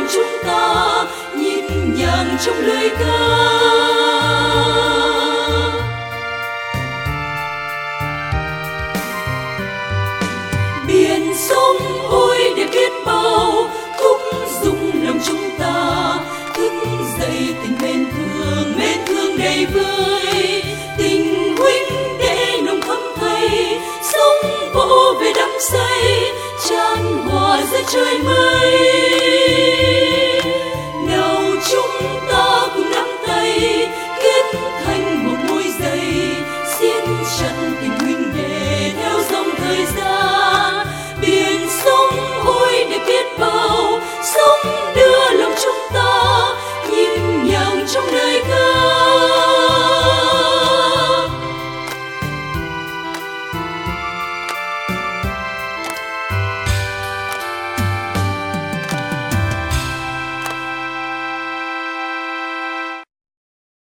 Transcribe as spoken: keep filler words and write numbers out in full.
chúng ta nhịp nhàng trong lời ca. Biển sông ôi đẹp biết bao, thúc giục lòng chúng ta thức dậy tình mến thương, mến thương đầy vơi, tình huynh đệ nồng thắm thay, sông vỗ về đắm say, chan hòa giữa trời mây.